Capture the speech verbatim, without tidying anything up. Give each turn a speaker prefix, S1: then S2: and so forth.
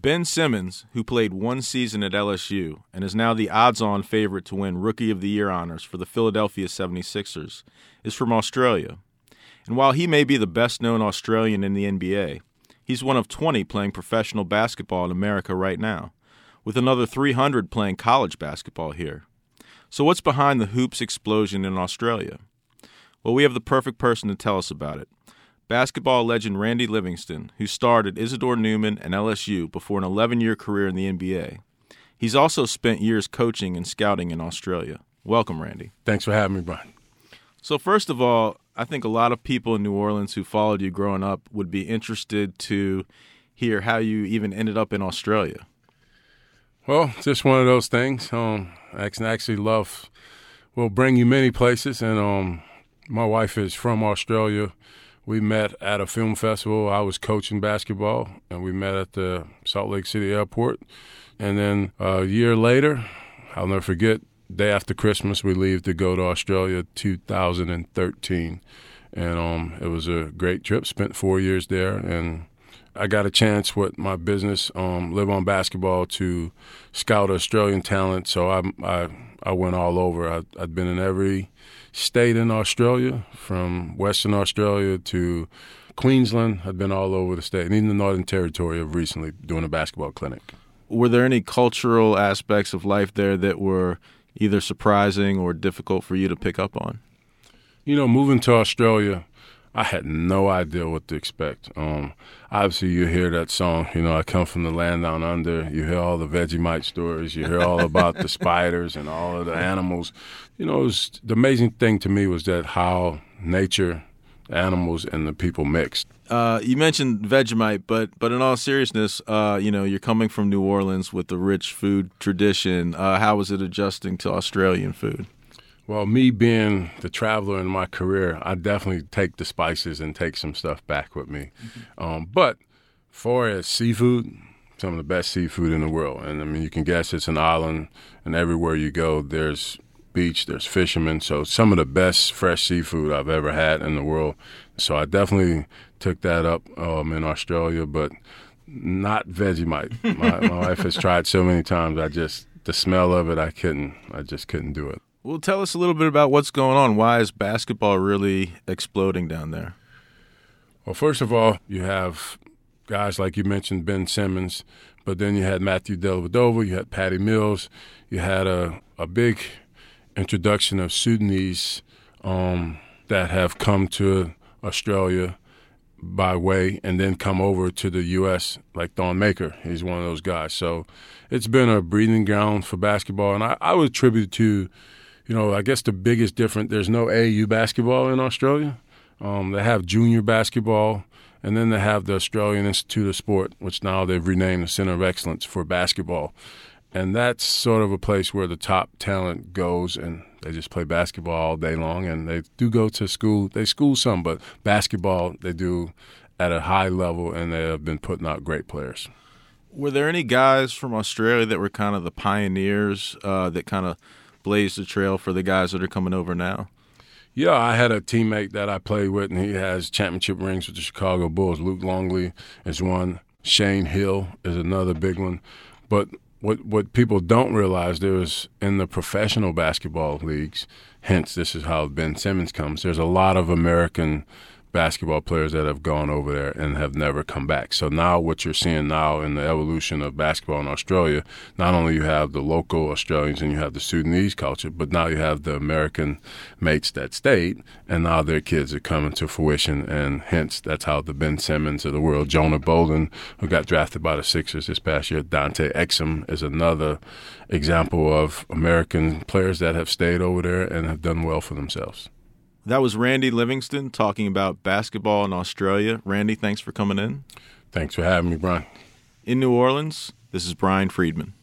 S1: Ben Simmons, who played one season at L S U and is now the odds-on favorite to win Rookie of the Year honors for the Philadelphia seventy-sixers, is from Australia. And while he may be the best-known Australian in the N B A, he's one of twenty playing professional basketball in America right now, with another three hundred playing college basketball here. So what's behind the hoops explosion in Australia? Well, we have the perfect person to tell us about it. Basketball legend Randy Livingston, who starred at Isidore Newman and L S U before an eleven-year career in the N B A. He's also spent years coaching and scouting in Australia. Welcome, Randy.
S2: Thanks for having me, Brian.
S1: So first of all, I think a lot of people in New Orleans who followed you growing up would be interested to hear how you even ended up in Australia.
S2: Well, just one of those things. Um, I can actually love, will bring you many places, and um, my wife is from Australia. We met at a film festival. I was coaching basketball, and we met at the Salt Lake City airport. And then a year later, I'll never forget, day after Christmas, we leave to go to Australia, two thousand thirteen. And um, it was a great trip, spent four years there. And I got a chance with my business, um, Live On Basketball, to scout Australian talent. So I, I, I went all over. I, I'd been in every state in Australia, from Western Australia to Queensland. I've been all over the state, and even the Northern Territory of recently doing a basketball clinic.
S1: Were there any cultural aspects of life there that were either surprising or difficult for you to pick up on?
S2: You know, moving to Australia, I had no idea what to expect. Um, obviously, you hear that song, you know, I come from the land down under. You hear all the Vegemite stories. You hear all about the spiders and all of the animals. You know, it was, the amazing thing to me was that how nature, animals, and the people mixed.
S1: Uh, you mentioned Vegemite, but but in all seriousness, uh, you know, you're coming from New Orleans with the rich food tradition. Uh, how was it adjusting to Australian food?
S2: Well, me being the traveler in my career, I definitely take the spices and take some stuff back with me. Mm-hmm. Um, but far as seafood, some of the best seafood in the world. And, I mean, you can guess it's an island, and everywhere you go, there's beach, there's fishermen. So some of the best fresh seafood I've ever had in the world. So I definitely took that up um, in Australia, but not Vegemite. My, my wife has tried so many times. I just, the smell of it, I couldn't, I just couldn't do it.
S1: Well, tell us a little bit about what's going on. Why is basketball really exploding down there?
S2: Well, first of all, you have guys like you mentioned, Ben Simmons, but then you had Matthew Dellavedova, you had Patty Mills, you had a, a big introduction of Sudanese um, that have come to Australia by way and then come over to the U S, like Thon Maker. He's one of those guys. So it's been a breeding ground for basketball, and I, I would attribute it to, you know, I guess the biggest difference, there's no A A U basketball in Australia. Um, they have junior basketball, and then they have the Australian Institute of Sport, which now they've renamed the Center of Excellence for basketball. And that's sort of a place where the top talent goes, and they just play basketball all day long. And they do go to school. They school some, but basketball they do at a high level, and they have been putting out great players.
S1: Were there any guys from Australia that were kind of the pioneers uh, that kind of blazed the trail for the guys that are coming over now?
S2: Yeah, I had a teammate that I played with, and he has championship rings with the Chicago Bulls. Luke Longley is one. Shane Hill is another big one. But what what people don't realize, there's in the professional basketball leagues, hence this is how Ben Simmons comes, there's a lot of American basketball players that have gone over there and have never come back. So now what you're seeing now in the evolution of basketball in Australia, not only you have the local Australians and you have the Sudanese culture, but now you have the American mates that stayed, and now their kids are coming to fruition, and hence that's how the Ben Simmons of the world, Jonah Bolden, who got drafted by the Sixers this past year, Dante Exum is another example of American players that have stayed over there and have done well for themselves.
S1: That was Randy Livingston talking about basketball in Australia. Randy, thanks for coming in.
S2: Thanks for having me, Brian.
S1: In New Orleans, this is Brian Friedman.